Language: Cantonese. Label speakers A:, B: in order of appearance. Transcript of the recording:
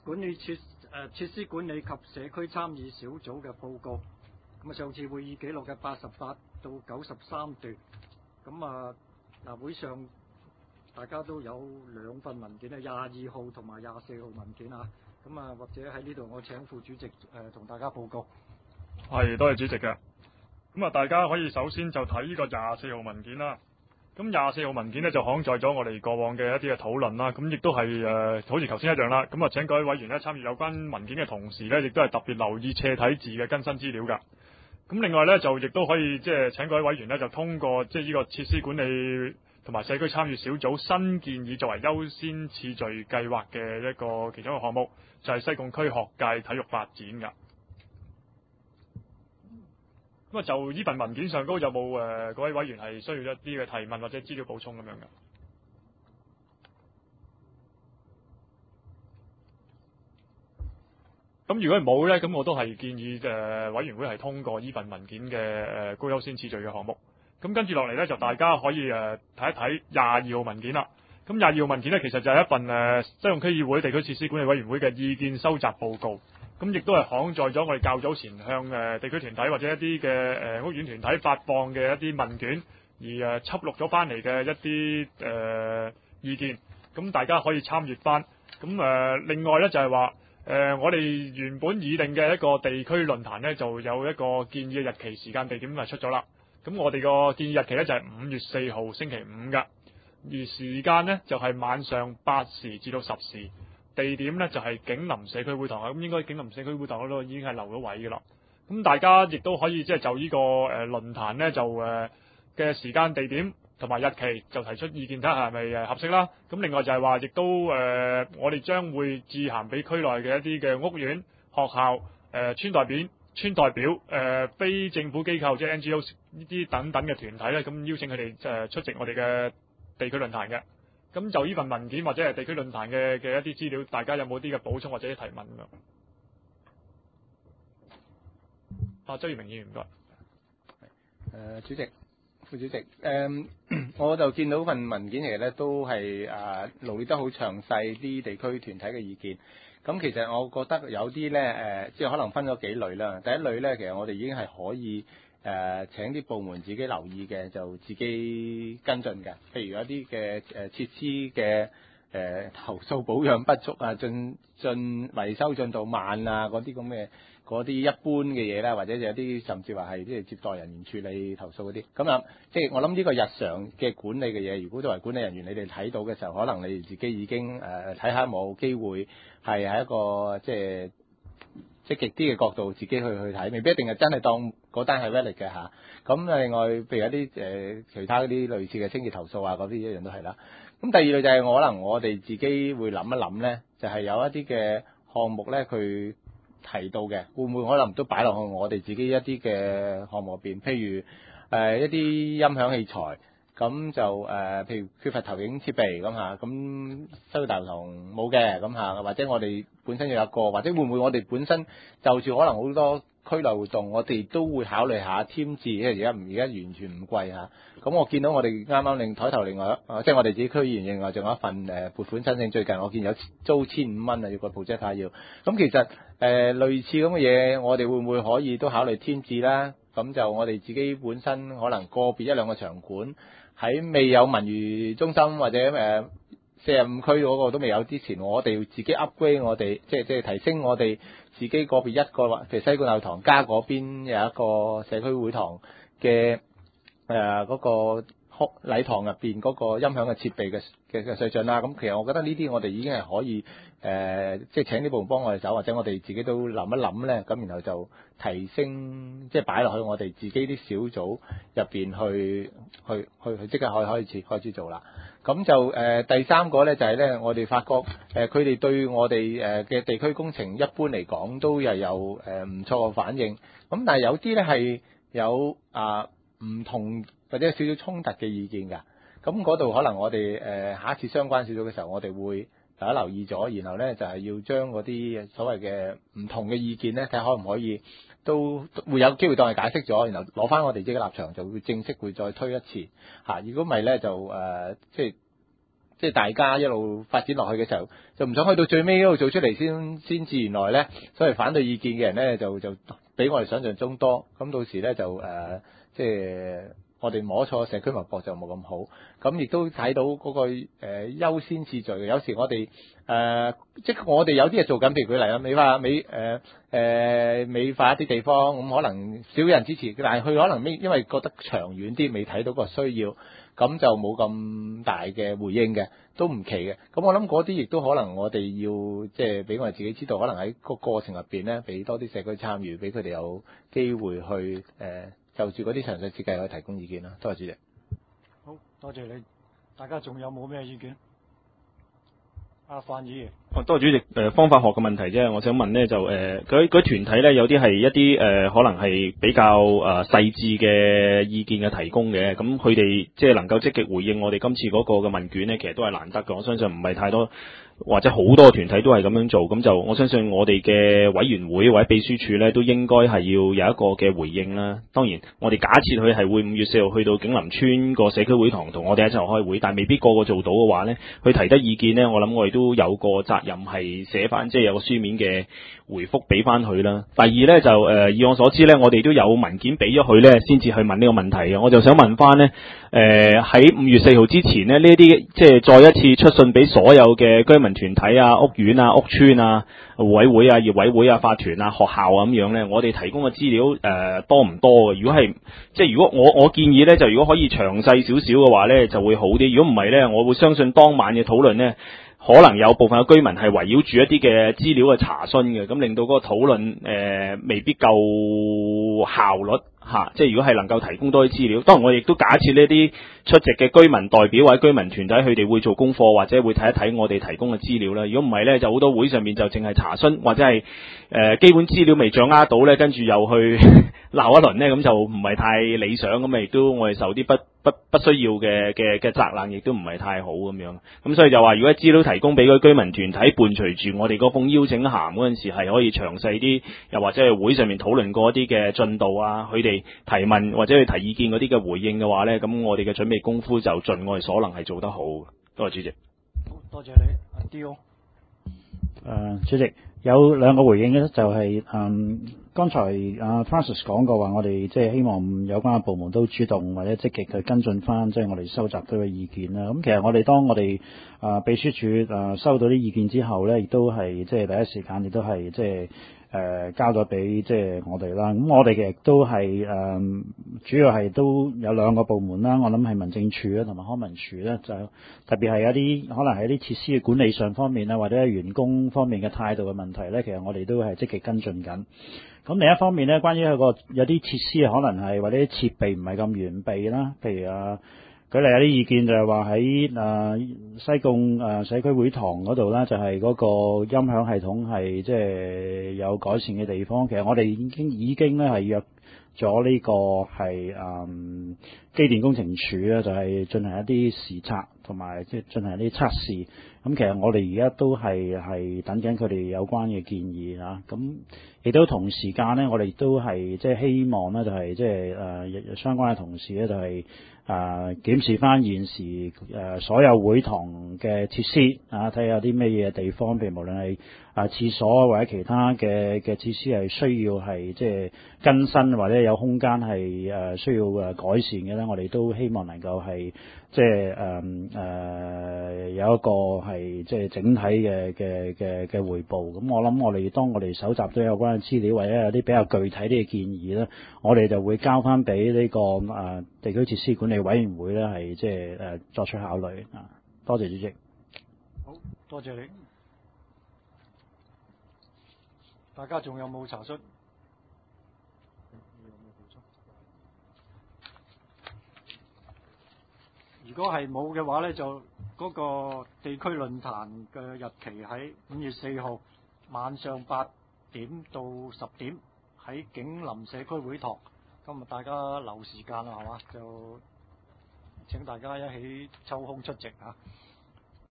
A: 設施管理及社區參與小組嘅報告。咁上次會議記錄嘅88到93段。會上大家都有兩份文件22號同埋24號文件啊。或者喺呢度我請副主席同大家報告。
B: 係，多謝主席嘅。大家可以首先就睇呢個24號文件啦。咁24號文件呢，就刊載咗我哋過往嘅一啲嘅討論啦。咁亦都係好似頭先一樣啦。請各位委員呢，參與有關文件嘅同時呢，亦都係特別留意斜體字嘅更新資料㗎。咁另外呢，就亦都可以請各位委員呢，就通過呢個設施管理同埋社區參與小組新建議作為優先次序計劃嘅一個其中一個項目，就係西貢區學界體育發展㗎。就呢份文件上高有冇各位委員係需要一啲嘅提問或者資料補充咁樣嘅？咁如果冇呢，咁我都係建議委員會係通過呢份文件嘅高優先次序嘅項目。咁跟住落嚟呢，就大家可以睇一睇22號文件啦。咁22號文件呢，其實就係一份西貢區議會地區設施管理委員會嘅意見收集報告。咁亦都係刊載咗我哋較早前向地區團體或者一啲嘅屋苑團體發放嘅一啲問卷，而輯錄咗翻嚟嘅一啲意見。咁大家可以參閱翻。咁另外呢，就係話我哋原本擬定嘅一個地區論壇呢，就有一個建議嘅日期、時間、地點出咗啦。咁我哋個建議日期呢，就係5月4號星期五㗎，而時間呢，就係晚上8時至到10時。地點呢，就係景林社區會堂啊，咁應該景林社區會堂嗰度已經係留咗位㗎啦。咁大家亦都可以就呢個論壇呢，就嘅時間、地點同埋日期就提出意見，睇下係咪合適啦。咁另外就係話，亦都我哋將會致函俾區內嘅一啲嘅屋苑、學校、村代表、非政府機構即係 NGO 呢啲等等嘅團體咧，咁邀請佢哋出席我哋嘅地區論壇嘅。咁就呢份文件或者係地區論壇嘅一啲資料，大家有冇啲嘅補充或者提問啊？周耀明議員唔該。
C: 主席、副主席，我就見到份文件其實咧都係羅列得好詳細啲地區團體嘅意見。咁其實我覺得有啲咧即係可能分咗幾類啦。第一類咧，其實我哋已經係可以請啲部門自己留意嘅，就自己跟進嘅。譬如有啲嘅設施嘅投訴保養不足啊，進維修進度慢啊，嗰啲咁嘅嗰啲一般嘅嘢啦，或者有啲甚至話係即係接待人員處理投訴嗰啲。咁啊，即係我諗呢個日常嘅管理嘅嘢，如果作為管理人員，你哋睇到嘅時候，可能你哋自己已經睇下有冇機會係喺一個即係積極啲嘅角度自己去睇，未必一定係真係當嗰單係 valid 嘅嚇。咁另外譬如一啲其他嗰啲類似嘅清潔投訴啊，嗰啲一樣都係啦。咁第二類就係可能我哋自己會諗一諗咧，就係有一啲嘅項目咧，佢提到嘅會唔會可能都擺落去我哋自己一啲嘅項目入邊，譬如一啲音響器材。咁就譬如缺乏投影設備咁嚇，咁收到大堂冇嘅咁嚇，或者我哋本身有一個，或者會唔會我哋本身就住可能好多區內活動，我哋都會考慮下添置，因為而家完全唔貴嚇。咁我見到我哋啱啱台頭另外即係我哋自己區議員另外仲有一份撥款申請，最近我見有租1,500蚊啊，要個 project 要。咁其實類似咁嘅嘢，我哋會唔會可以都考慮添置啦？咁就我哋自己本身可能個別一兩個場館。喺未有文娛中心或者45區嗰個都未有之前，我哋自己 upgrade 我哋即係提升我哋自己個別一個，譬如西貢大堂加嗰邊有一個社區會堂嘅嗰個禮堂入邊嗰個音響嘅設備嘅水準啦。咁其實我覺得呢啲我哋已經係可以即係請啲部門幫我哋手，或者我哋自己都諗一諗咧，咁然後就提升即係擺落去我哋自己啲小組入邊去即刻開始做啦。咁就第三個咧就係咧，我哋發覺佢哋對我哋嘅地區工程一般嚟講都又有唔錯嘅反應。咁但係有啲咧係有唔同或者有少少衝突嘅意見㗎。咁嗰度可能我哋下一次相關小組嘅時候，我哋會大家留意咗，然後咧就係要將嗰啲所謂嘅唔同嘅意見咧，睇下可唔可以都會有機會當係解釋咗，然後攞翻我哋自己嘅立場，就會正式會再推一次嚇。如果唔係咧，就即係即係大家一路發展落去嘅時候，就唔想去到最尾嗰度做出嚟先至原來咧，所謂反對意見嘅人咧就比我哋想象中多，咁到時咧就即係我哋摸錯社區脈搏就冇咁好，咁亦都睇到嗰個優先次序嘅。有時我哋即係我哋有啲嘢做緊，譬如舉例啦，美化一啲地方，咁可能少人支持，但係佢可能因為覺得長遠啲，未睇到個需要，咁就冇咁大嘅回應嘅，都唔奇嘅。咁我諗嗰啲亦都可能我哋要即係俾我哋自己知道，可能喺個過程入邊咧，俾多啲社區參與，俾佢哋有機會去就住嗰啲詳細設計去提供意見啦。多謝主席。
A: 好多謝你，大家仲有冇咩意見？阿范議員。
D: 多謝主席。方法學嘅問題啫，我想問呢，就嗰啲團體呢，有啲係一啲可能係比較細緻嘅意見嘅提供嘅，咁佢哋即係能夠積極回應我哋今次嗰個嘅問卷呢，其實都係難得嘅。我相信唔係太多或者好多團體都係咁樣做，咁就我相信我哋嘅委員會或者秘書處呢，都應該係要有一個嘅回應啦。當然，我哋假設佢係會5月4號去到景林村個社區會堂同我哋一齊開會，但未必個個做到嘅話呢，佢提得意見呢，我諗我哋都有個責任係寫翻，即係有個書面嘅回覆俾翻佢啦。第二呢，就以我所知呢，我哋都有文件俾咗佢呢，先至去問呢個問題嘅。我就想問翻呢，喺5月4號之前呢，呢啲即係再一次出信俾所有嘅居民團體啊、屋苑啊、屋邨啊、互委會啊、業委會啊、法團啊、學校啊咁樣呢，我哋提供嘅資料多唔多嘅？如果係即係如果我建議呢，就如果可以詳細少少嘅話呢，就會好啲。如果唔係呢，我會相信當晚嘅討論呢，可能有部分嘅居民係圍繞住一啲嘅資料嘅查詢嘅，咁令到嗰個討論未必夠效率嚇。即係如果係能夠提供多啲資料，當然我亦都假設呢啲出席嘅居民代表或者居民團體，佢哋會做功課或者會睇一睇我哋提供嘅資料啦。如果唔係呢，就好多會上面就淨係查詢或者係基本資料未掌握到呢，跟住又去鬧一輪呢，咁就唔係太理想，咁亦都我哋受啲不需要嘅責難，亦都唔係太好咁樣。咁所以就話，如果資料提供俾嗰居民團體伴隨住我哋嗰封邀請函嗰陣時，係可以詳細啲，又或者係會上面討論過一啲嘅進度啊，佢哋提問或者去提意見嗰啲嘅回應嘅話呢，咁我哋嘅準備功夫就盡我哋所能係做得好。多謝主席。
A: 好多謝你，阿 Dio。
E: 主席有兩個回應咧，就係剛才Francis 講過話，我哋即係希望有關嘅部門都主動或者積極去跟進翻，即係我哋收集到嘅意見啦。咁其實我哋當我哋秘書處收到啲意見之後咧，亦都係即係第一時間亦都係即係交咗俾即係我哋啦。咁我哋亦都係主要係都有兩個部門啦，我諗係民政處啦同埋康文署咧，就特別係一啲可能係一啲設施嘅管理上方面啦，或者係員工方面嘅態度嘅問題咧，其實我哋都係積極跟進緊。咁另一方面咧，關於有啲設施可能係或者啲設備唔係咁完備啦，譬如舉例有啲意見就係話喺西貢社區會堂嗰度啦，就係嗰個音響系統係即係有改善嘅地方。其實我哋已經咧係約咗呢個係機電工程署咧，就係進行一啲視察同埋即係進行一啲測試。咁其實我哋而家都係等緊佢哋有關嘅建議啊。咁亦都同時間咧，我哋都係即係希望咧，就係即係相關嘅同事咧，就係檢視翻現時所有會堂嘅設施啊，睇下有啲咩嘢地方，譬如無論係廁所或者其他嘅設施係需要係即係更新或者有空間係需要改善嘅咧，我哋都希望能夠係即係有一個係即係整體嘅彙報。咁我諗我哋當我哋搜集到有關嘅資料或者有啲比較具體啲嘅建議咧，我哋就會交翻俾呢個地區設施管理委員會咧，係即係作出考慮啊。多謝主席。
A: 好多謝你。大家仲有冇查詢？如果係冇嘅話咧，就嗰個地區論壇嘅日期喺5月4號晚上8點到10點喺景林社區會堂。今日大家留時間啦，係嘛？就請大家一起抽空出席啊！